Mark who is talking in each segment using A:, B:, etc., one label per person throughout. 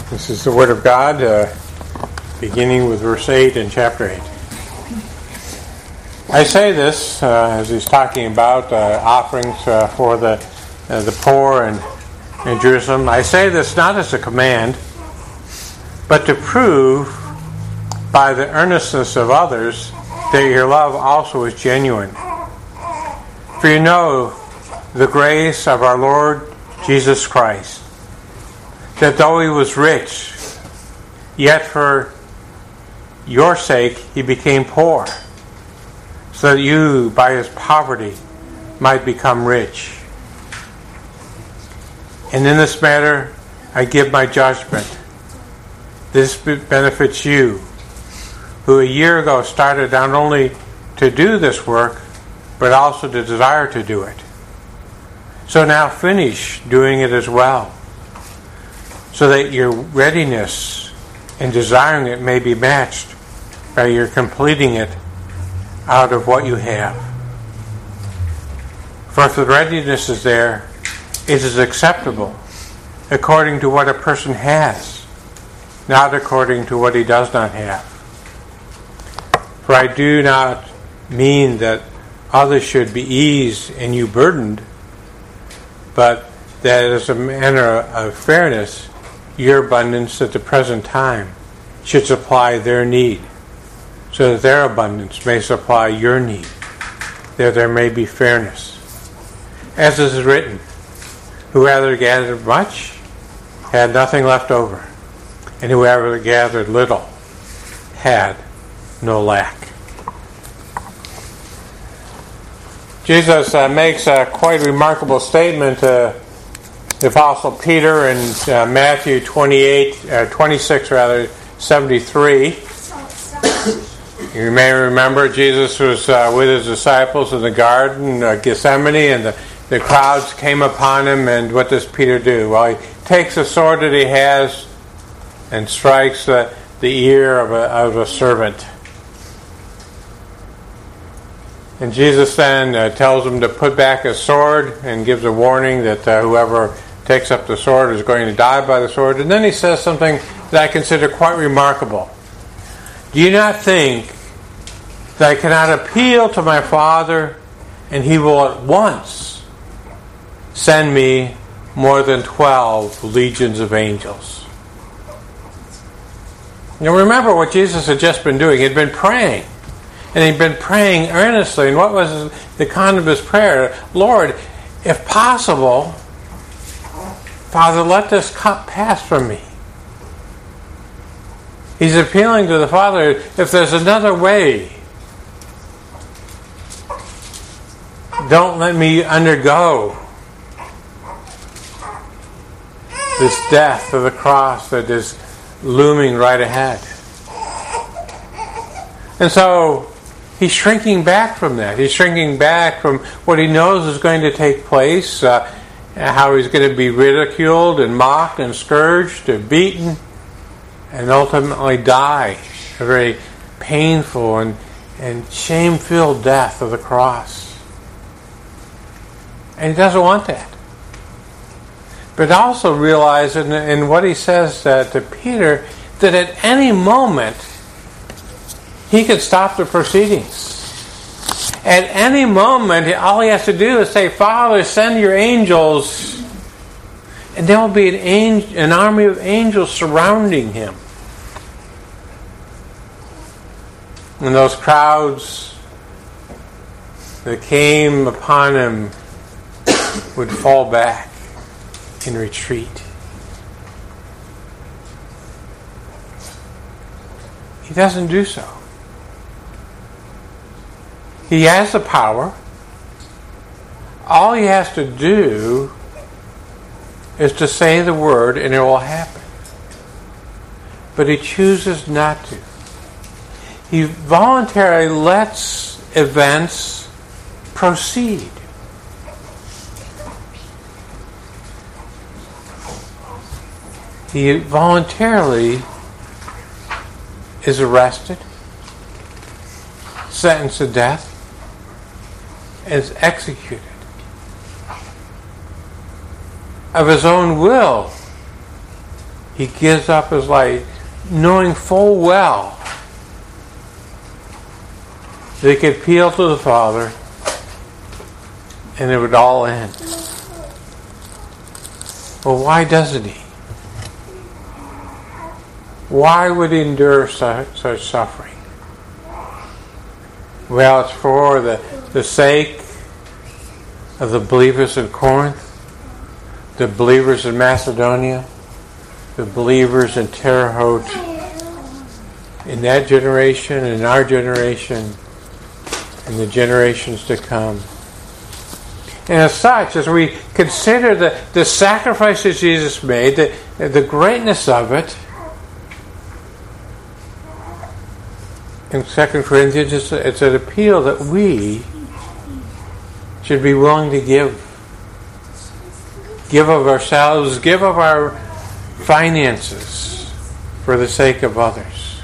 A: This is the Word of God, beginning with verse 8 in chapter 8. I say this as he's talking about offerings for the poor in Jerusalem. I say this not as a command, but to prove by the earnestness of others that your love also is genuine. For you know the grace of our Lord Jesus Christ, that though he was rich, yet for your sake he became poor, so that you by his poverty might become rich. And in this matter I give my judgment. This benefits you, who a year ago started not only to do this work, but also to desire to do it. So now finish doing it as well, so that your readiness in desiring it may be matched by your completing it out of what you have. For if the readiness is there, it is acceptable according to what a person has, not according to what he does not have. For I do not mean that others should be eased and you burdened, but that as a manner of fairness, your abundance at the present time should supply their need, so that their abundance may supply your need, that there may be fairness. As is written, whoever gathered much had nothing left over, and whoever gathered little had no lack. Jesus makes a quite remarkable statement to the Apostle Peter in Matthew 26:73. You may remember Jesus was with his disciples in the garden of Gethsemane, and the crowds came upon him, and what does Peter do? Well, he takes a sword that he has and strikes the ear of a servant. And Jesus then tells him to put back his sword and gives a warning that whoever takes up the sword is going to die by the sword. And then he says something that I consider quite remarkable. Do you not think that I cannot appeal to my Father, and he will at once send me more than 12 legions of angels? Now remember what Jesus had just been doing. He had been praying. And he'd been praying earnestly. And what was the content of his prayer? Lord, if possible, Father, let this cup pass from me. He's appealing to the Father, if there's another way, don't let me undergo this death of the cross that is looming right ahead. And so he's shrinking back from that. He's shrinking back from what he knows is going to take place, how he's going to be ridiculed and mocked and scourged and beaten and ultimately die a very painful and shame-filled death of the cross. And he doesn't want that. But also realize in what he says to Peter that at any moment he could stop the proceedings. At any moment, all he has to do is say, Father, send your angels. And there will be an army of angels surrounding him. And those crowds that came upon him would fall back in retreat. He doesn't do so. He has the power. All he has to do is to say the word and it will happen. But he chooses not to. He voluntarily lets events proceed. He voluntarily is arrested, sentenced to death, is executed. Of his own will, He gives up his life, knowing full well that he could appeal to the Father and it would all end. Well, why doesn't he? Why would he endure such suffering? Well, it's for the sake of the believers in Corinth, the believers in Macedonia, the believers in Terre Haute, in that generation, in our generation, and the generations to come. And as such, as we consider the sacrifice that Jesus made, the greatness of it, in 2 Corinthians, it's an appeal that we should be willing to give. Give of ourselves, give of our finances for the sake of others.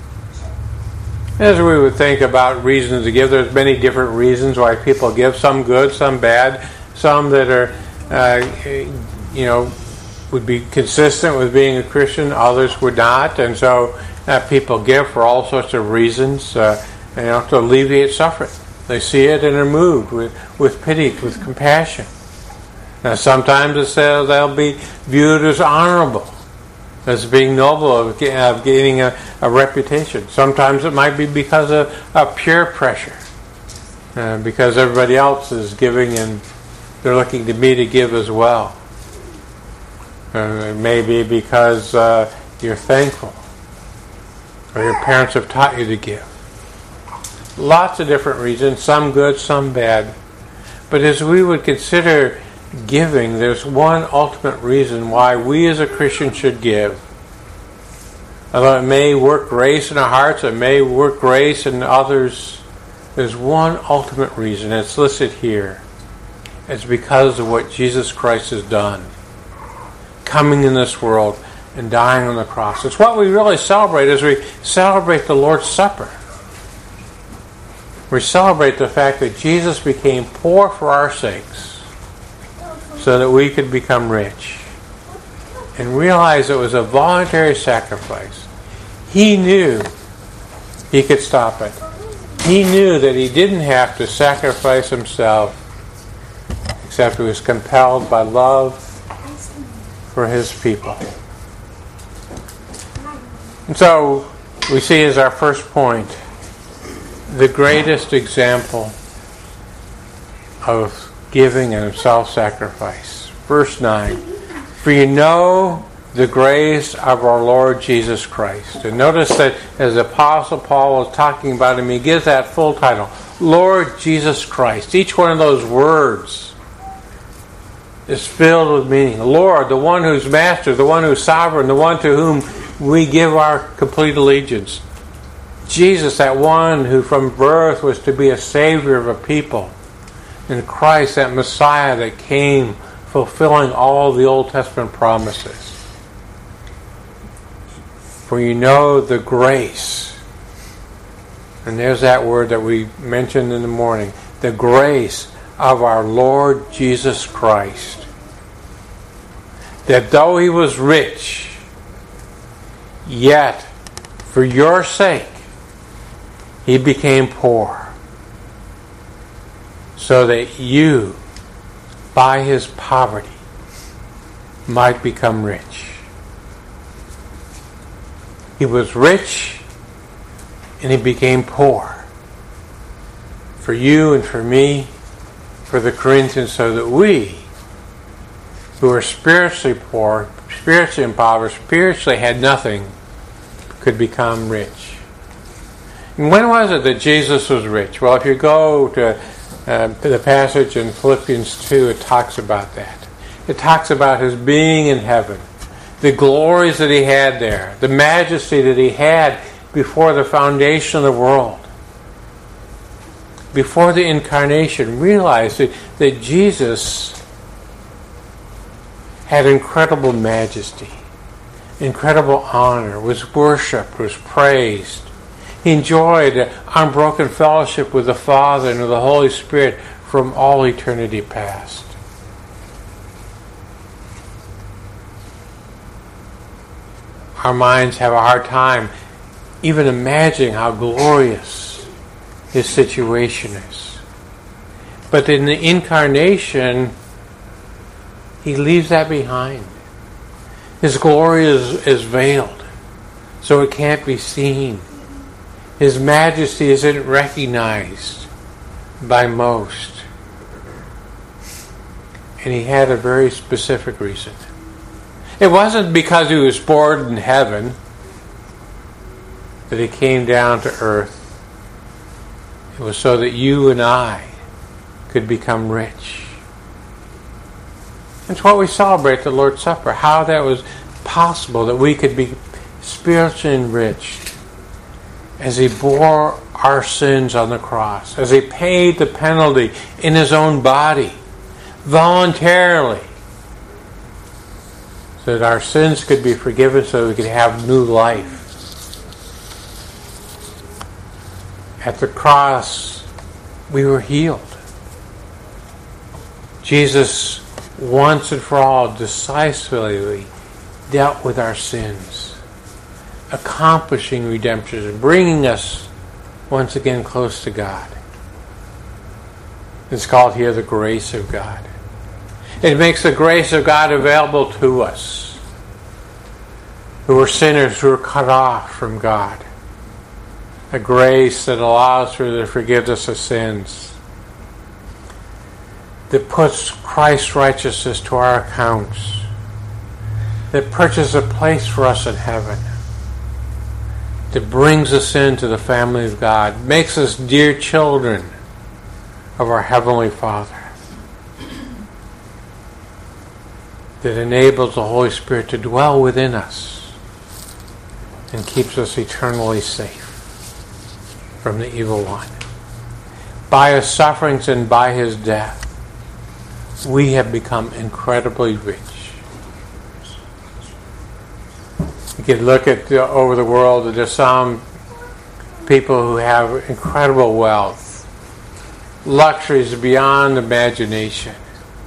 A: As we would think about reasons to give, there's many different reasons why people give. Some good, some bad, some that are, would be consistent with being a Christian. Others would not, and so people give for all sorts of reasons, to alleviate suffering. They see it and are moved with pity, with compassion. Now, sometimes they'll be viewed as honorable, as being noble, of gaining a reputation. Sometimes it might be because of peer pressure, because everybody else is giving and they're looking to me to give as well. It may be because you're thankful, or your parents have taught you to give. Lots of different reasons, some good, some bad. But as we would consider giving, there's one ultimate reason why we as a Christian should give. Although it may work grace in our hearts, it may work grace in others, there's one ultimate reason. It's listed here. It's because of what Jesus Christ has done, coming in this world and dying on the cross. It's what we really celebrate as we celebrate the Lord's Supper. We celebrate the fact that Jesus became poor for our sakes so that we could become rich, and realize it was a voluntary sacrifice. He knew he could stop it. He knew that he didn't have to sacrifice himself, except he was compelled by love for his people. And so we see as our first point the greatest example of giving and of self-sacrifice. Verse 9, for you know the grace of our Lord Jesus Christ. And notice that as the Apostle Paul was talking about him, he gives that full title, Lord Jesus Christ. Each one of those words is filled with meaning. Lord, the one who's master, the one who's sovereign, the one to whom we give our complete allegiance. Jesus, that one who from birth was to be a Savior of a people. And Christ, that Messiah that came fulfilling all the Old Testament promises. For you know the grace. And there's that word that we mentioned in the morning. The grace of our Lord Jesus Christ. That though he was rich, yet for your sake he became poor, so that you, by his poverty, might become rich. He was rich and he became poor for you and for me, for the Corinthians, so that we, who are spiritually poor, spiritually impoverished, spiritually had nothing, could become rich. And when was it that Jesus was rich? Well, if you go to the passage in Philippians 2, it talks about that. It talks about his being in heaven, the glories that he had there, the majesty that he had before the foundation of the world. Before the incarnation, realize that Jesus had incredible majesty, incredible honor, was worshipped, was praised. He enjoyed unbroken fellowship with the Father and with the Holy Spirit from all eternity past. our minds have a hard time even imagining how glorious his situation is. But in the incarnation, he leaves that behind. His glory is veiled, so it can't be seen. His majesty isn't recognized by most. And he had a very specific reason. It wasn't because he was bored in heaven that he came down to earth. It was so that you and I could become rich. That's what we celebrate the Lord's Supper, how that was possible, that we could be spiritually enriched as he bore our sins on the cross, as he paid the penalty in his own body, voluntarily, so that our sins could be forgiven, so we could have new life. At the cross, we were healed. Jesus, once and for all, decisively dealt with our sins, accomplishing redemption and bringing us once again close to God. It's called here the grace of God. It makes the grace of God available to us, who are sinners, who are cut off from God. A grace that allows for the forgiveness of sins, that puts Christ's righteousness to our accounts, that purchases a place for us in heaven, that brings us into the family of God, makes us dear children of our Heavenly Father, that enables the Holy Spirit to dwell within us and keeps us eternally safe from the evil one. By his sufferings and by his death, we have become incredibly rich. You can look at over the world, there's some people who have incredible wealth, luxuries beyond imagination.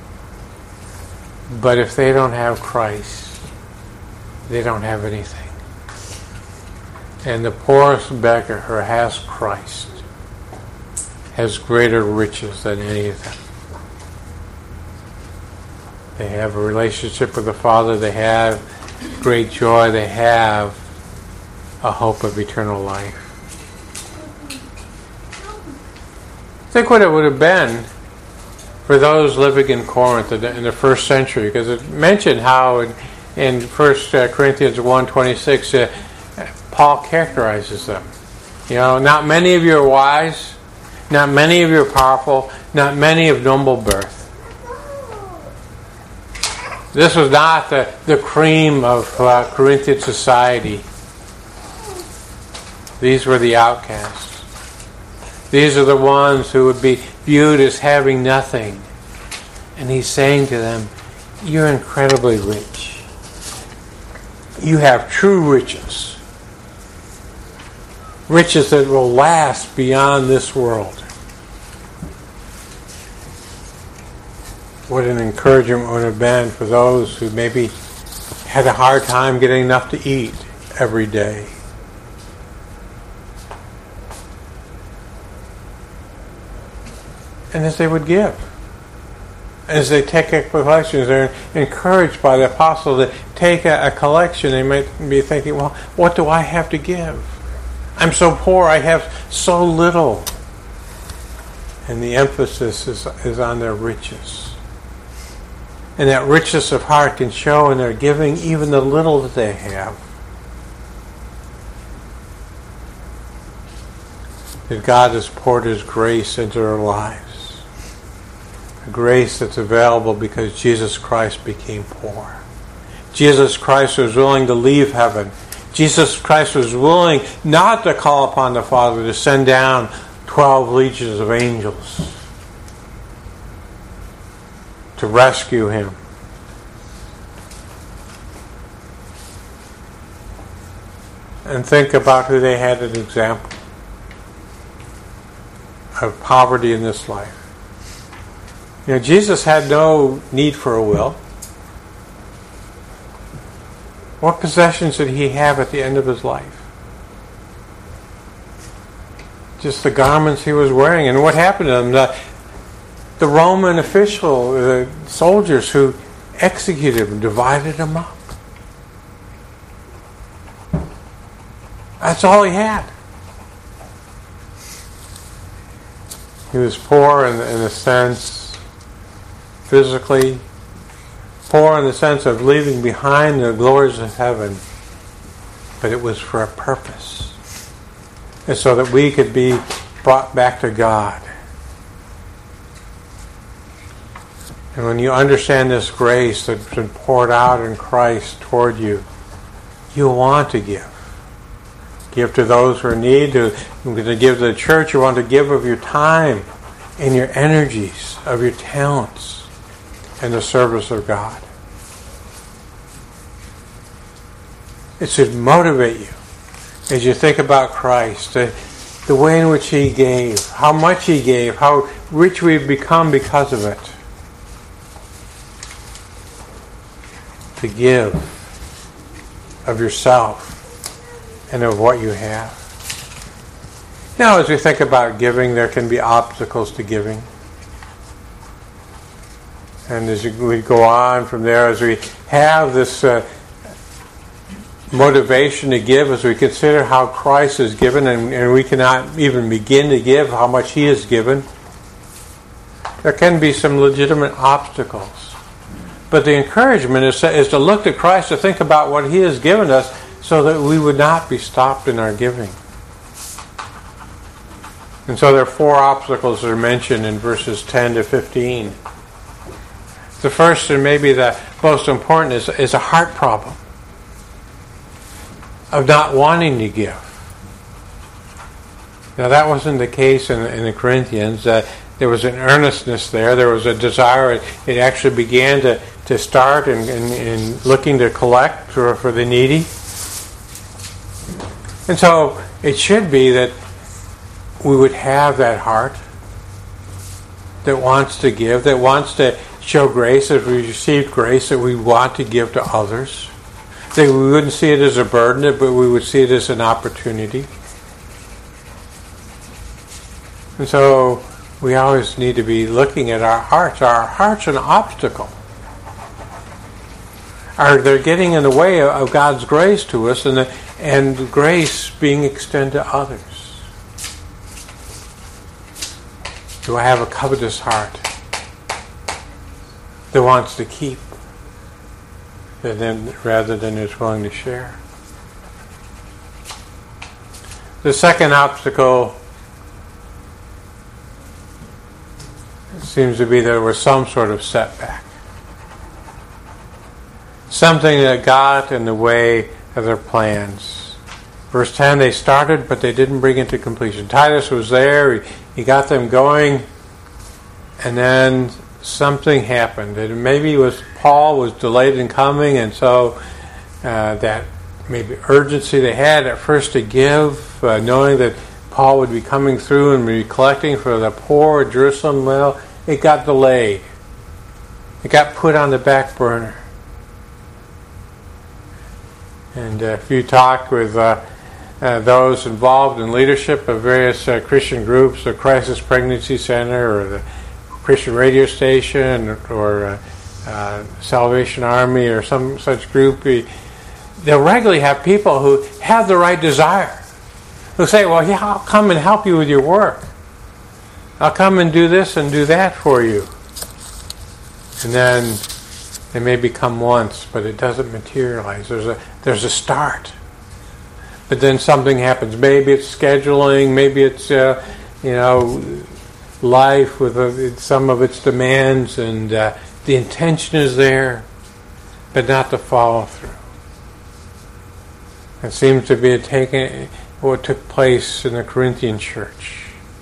A: But if they don't have Christ, they don't have anything. And the poorest beggar who has Christ has greater riches than any of them. They have a relationship with the Father. They have great joy. They have a hope of eternal life. Think what it would have been for those living in Corinth in the first century, because it mentioned how in 1 Corinthians 1:26, Paul characterizes them. Not many of you are wise, not many of you are powerful, not many of noble birth. This was not the cream of Corinthian society. These were the outcasts. These are the ones who would be viewed as having nothing. And he's saying to them, you're incredibly rich. You have true riches. Riches that will last beyond this world. What an encouragement would have been for those who maybe had a hard time getting enough to eat every day. And as they would give, as they take collections, they're encouraged by the apostle to take a collection. They might be thinking, well, what do I have to give? I'm so poor, I have so little. And the emphasis is on their riches. And that richness of heart can show in their giving even the little that they have. That God has poured his grace into their lives. A grace that's available because Jesus Christ became poor. Jesus Christ was willing to leave heaven. Jesus Christ was willing not to call upon the Father to send down 12 legions of angels to rescue him. And think about who they had as an example of poverty in this life. Jesus had no need for a will. What possessions did he have at the end of his life? Just the garments he was wearing. And what happened to them? The Roman official, the soldiers who executed him, divided him up. That's all he had. He was poor in a sense, physically, poor in the sense of leaving behind the glories of heaven, but it was for a purpose. And so that we could be brought back to God. And when you understand this grace that's been poured out in Christ toward you, you want to give. Give to those who are in need, to give to the church. You want to give of your time and your energies, of your talents in the service of God. It should motivate you as you think about Christ, the way in which he gave, how much he gave, how rich we've become because of it. To give of yourself and of what you have. Now, as we think about giving, there can be obstacles to giving. And as we go on from there, as we have this motivation to give, as we consider how Christ has given, and we cannot even begin to give how much he has given, there can be some legitimate obstacles. But the encouragement is to look to Christ, to think about what he has given us, so that we would not be stopped in our giving. And so there are 4 obstacles that are mentioned in verses 10 to 15. The first, and maybe the most important, is a heart problem of not wanting to give. Now that wasn't the case in the Corinthians. There was an earnestness there. There was a desire. It actually began to start in looking to collect for the needy. And so it should be that we would have that heart that wants to give, that wants to show grace. If we received grace, that we want to give to others. That we wouldn't see it as a burden, but we would see it as an opportunity. And so we always need to be looking at our hearts. Are our hearts an obstacle? Are they getting in the way of God's grace to us and grace being extended to others? Do I have a covetous heart that wants to keep rather than is willing to share? The second obstacle seems to be there was some sort of setback. Something that got in the way of their plans. Verse 10, they started, but they didn't bring it to completion. Titus was there, he got them going, and then something happened. And maybe Paul was delayed in coming, and so that maybe urgency they had at first to give, knowing that Paul would be coming through and be collecting for the poor at Jerusalem, well, it got delayed. It got put on the back burner. And if you talk with those involved in leadership of various Christian groups, the Crisis Pregnancy Center or the Christian radio station or Salvation Army or some such group, they'll regularly have people who have the right desire, who say, well, yeah, I'll come and help you with your work. I'll come and do this and do that for you. And then they may come once, but it doesn't materialize. There's a start. But then something happens. Maybe it's scheduling, maybe it's life with some of its demands, and the intention is there, but not the follow through. It seems to be what took place in the Corinthian church.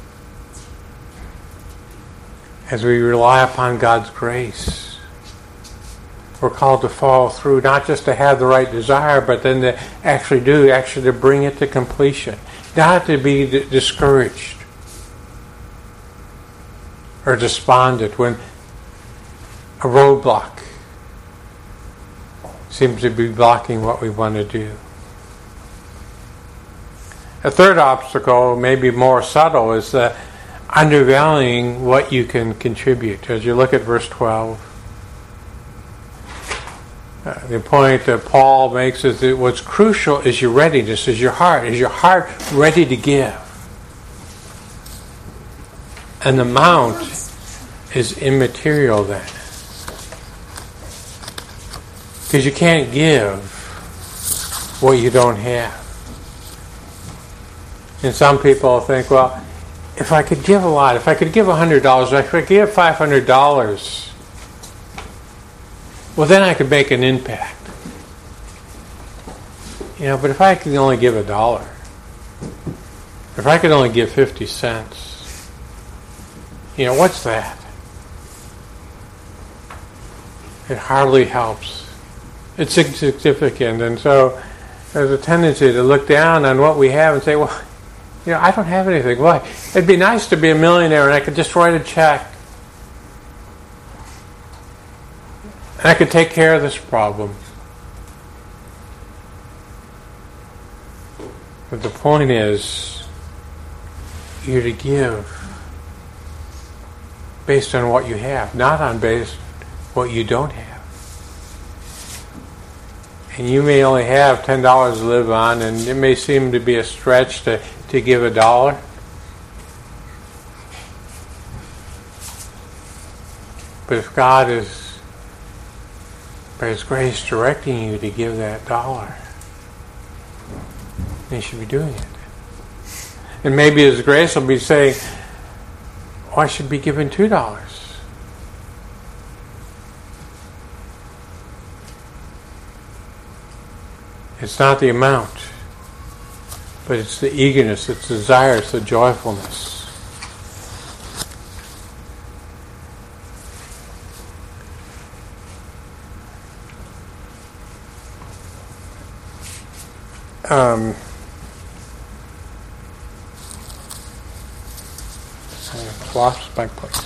A: As we rely upon God's grace, we're called to follow through, not just to have the right desire, but then to actually to bring it to completion. Not to be discouraged or despondent when a roadblock seems to be blocking what we want to do. A third obstacle, maybe more subtle, is the undervaluing what you can contribute. As you look at verse 12, the point that Paul makes is that what's crucial is your readiness, is your heart. Is your heart ready to give? And the amount is immaterial then. Because you can't give what you don't have. And some people think, well, if I could give a lot, if I could give $100, if I could give $500, well, then I could make an impact. But if I could only give $1, if I could only give 50 cents, what's that? It hardly helps. It's insignificant. And so there's a tendency to look down on what we have and say, well, I don't have anything. Why? It'd be nice to be a millionaire and I could just write a check. And I could take care of this problem. But the point is, you're to give based on what you have, not on based what you don't have. And you may only have $10 to live on, and it may seem to be a stretch to give $1. But if God is, by His grace, directing you to give that $1, then you should be doing it. And maybe His grace will be saying, oh, I should be giving $2. It's not the amount, but it's the eagerness, it's the desire, it's the joyfulness. I lost my place.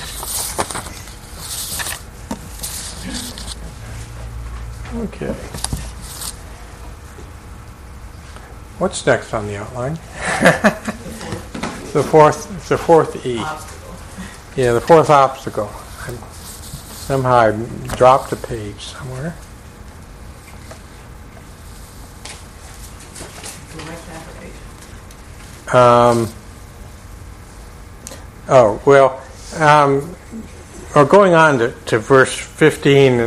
A: Okay. What's next on the outline? the fourth E.
B: Obstacle.
A: Yeah, the fourth obstacle. Somehow I dropped a page somewhere. Or going on to verse 15,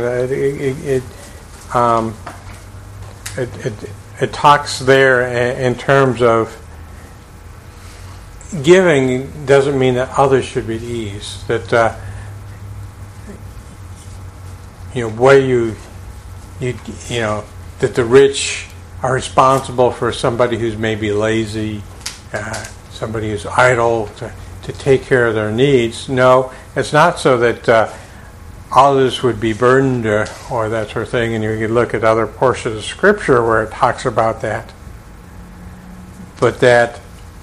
A: it talks there in terms of giving doesn't mean that others should be at ease. That that the rich are responsible for somebody who's maybe lazy, somebody who's idle, to take care of their needs. No, it's not so that others would be burdened or that sort of thing. And you can look at other portions of Scripture where it talks about that. But that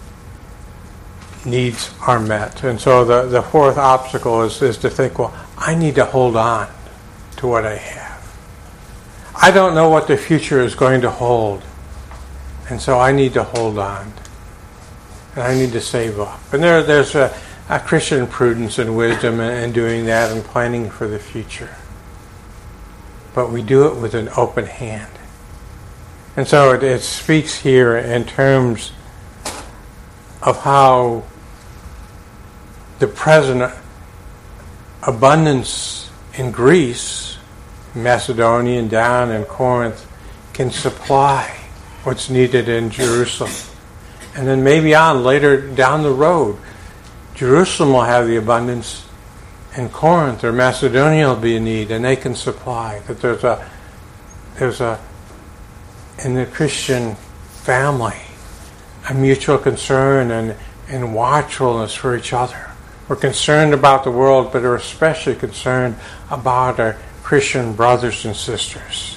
A: needs are met. And so the fourth obstacle is to think, well, I need to hold on to what I have. I don't know what the future is going to hold. And so I need to hold on. And I need to save up. And there's a Christian prudence and wisdom in doing that and planning for the future. But we do it with an open hand. And so it speaks here in terms of how the present abundance in Greece, Macedonia and down in Corinth, can supply what's needed in Jerusalem. And then maybe on later down the road, Jerusalem will have the abundance, and Corinth or Macedonia will be in need, and they can supply. That there's a in the Christian family a mutual concern and watchfulness for each other. We're concerned about the world, but are especially concerned about our Christian brothers and sisters.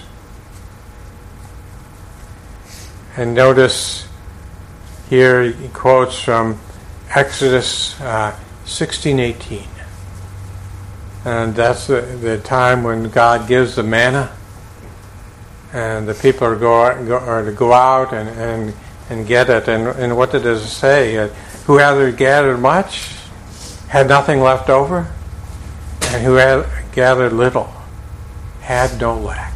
A: And notice here he quotes from Exodus 16:18. And that's the time when God gives the manna. and the people are to go out and get it. And what did it say? Who had gathered much had nothing left over, and who had gathered little had no lack.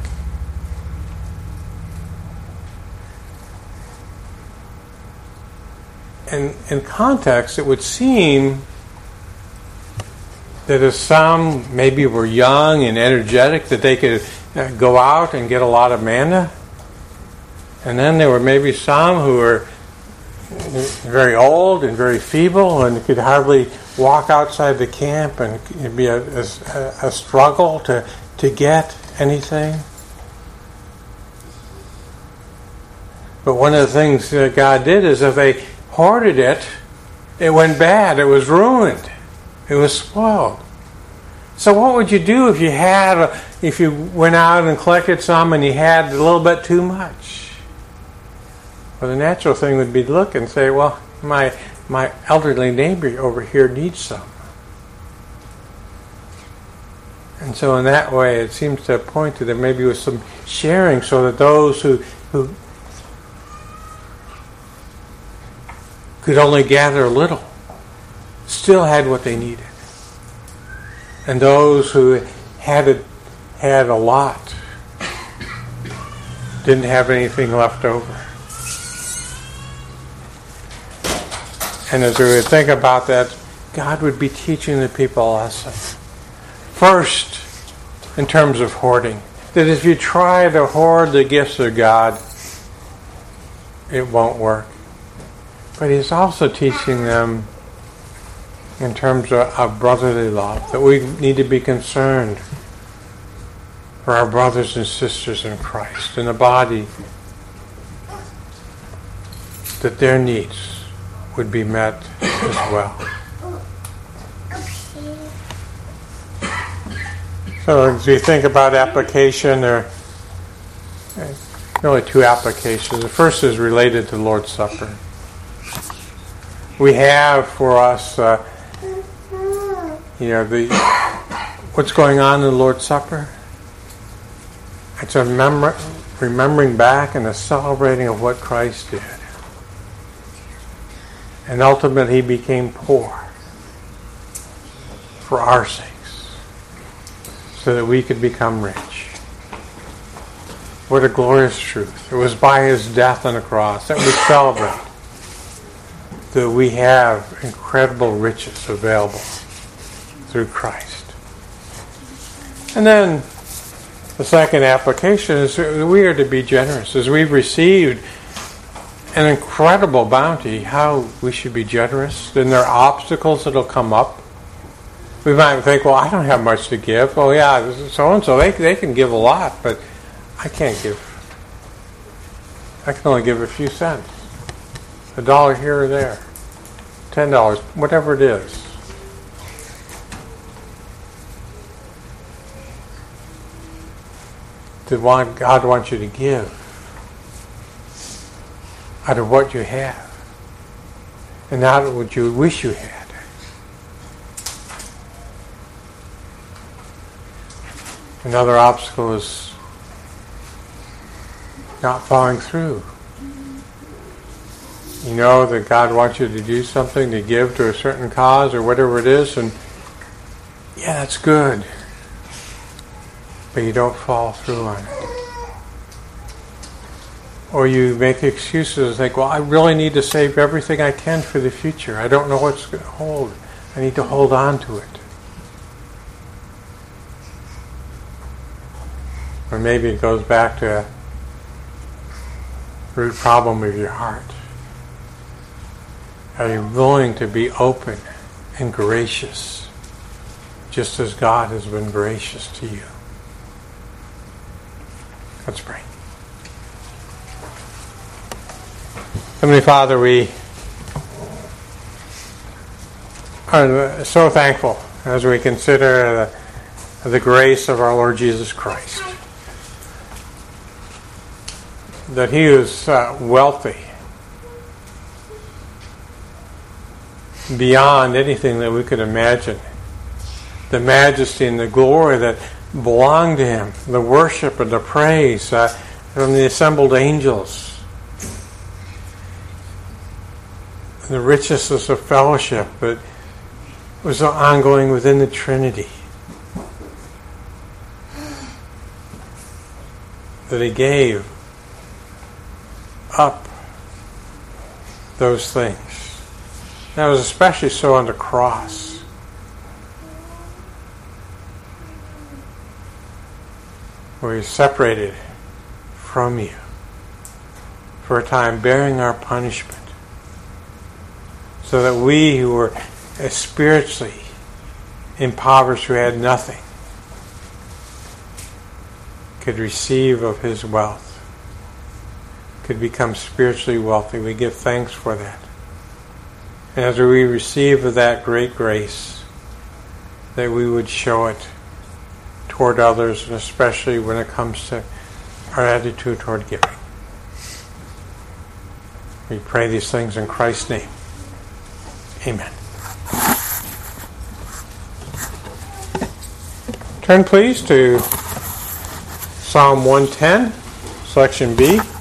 A: And in context, it would seem that if some maybe were young and energetic, that they could go out and get a lot of manna. And then there were maybe some who were very old and very feeble and could hardly walk outside the camp, and it'd be a struggle to get anything. But one of the things that God did is if they hoarded it, it went bad. It was ruined. It was spoiled. So what would you do if you went out and collected some and you had a little bit too much? Well, the natural thing would be to look and say, well, my elderly neighbor over here needs some. And so in that way, it seems to point to that maybe with some sharing, so that those who could only gather a little still had what they needed. And those who had a lot didn't have anything left over. And as we would think about that, God would be teaching the people a lesson. First, in terms of hoarding, that if you try to hoard the gifts of God, it won't work. But He's also teaching them in terms of brotherly love, that we need to be concerned for our brothers and sisters in Christ, in the body, that their needs would be met as well. So as we think about application, there are really two applications. The first is related to the Lord's Supper. We have for us, what's going on in the Lord's Supper. It's a remembering back and a celebrating of what Christ did. And ultimately, He became poor for our sakes, so that we could become rich. What a glorious truth. It was by His death on the cross that we celebrate that we have incredible riches available through Christ. And then the second application is we are to be generous. As we've received an incredible bounty, how we should be generous. Then there are obstacles that will come up. We might think, well, I don't have much to give. Oh yeah, so-and-so, they can give a lot, but I can't give. I can only give a few cents. $1 here or there. $10, whatever it is. God wants you to give out of what you have, and not what you wish you had. Another obstacle is not following through. You know that God wants you to do something, to give to a certain cause or whatever it is, and yeah, that's good. But you don't follow through on it. Or you make excuses and think, well, I really need to save everything I can for the future. I don't know what's going to hold. I need to hold on to it. Or maybe it goes back to a root problem of your heart. Are you willing to be open and gracious, just as God has been gracious to you? Let's pray. Heavenly Father, we are so thankful as we consider the grace of our Lord Jesus Christ, that He is wealthy beyond anything that we could imagine. The majesty and the glory that belong to Him, the worship and the praise, from the assembled angels, the richness of fellowship that was ongoing within the Trinity, that he gave up those things. That was especially so on the cross. Where he separated from you for a time, bearing our punishment, so that we who were spiritually impoverished, who had nothing, could receive of his wealth, could become spiritually wealthy. We give thanks for that. And as we receive of that great grace, that we would show it toward others, and especially when it comes to our attitude toward giving. We pray these things in Christ's name. Amen. Turn please to Psalm 110, section B.